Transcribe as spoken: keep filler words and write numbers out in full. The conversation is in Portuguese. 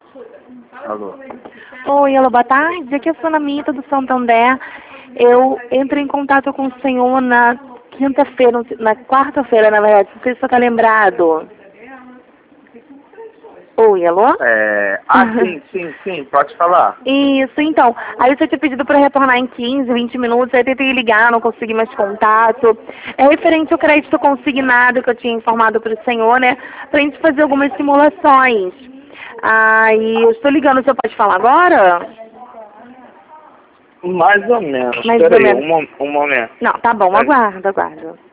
Alô. Oi, alô, boa tarde. Aqui é a Sonamita do Santander. Eu entrei em contato com o senhor na quinta-feira, na quarta-feira, na verdade. Não sei se o senhor está lembrado. Oi, alô? É... Ah, sim, sim, sim, pode falar. Isso, então. Aí você tinha pedido para retornar em quinze, vinte minutos, aí tentei ligar, não consegui mais contato. É referente ao crédito consignado que eu tinha informado para o senhor, né? Pra gente fazer algumas simulações. Aí eu estou ligando, o senhor pode falar agora? Mais ou menos. Mais ou Peraí, menos. um, mo- um momento. Não, tá bom, É, aguardo, aguardo.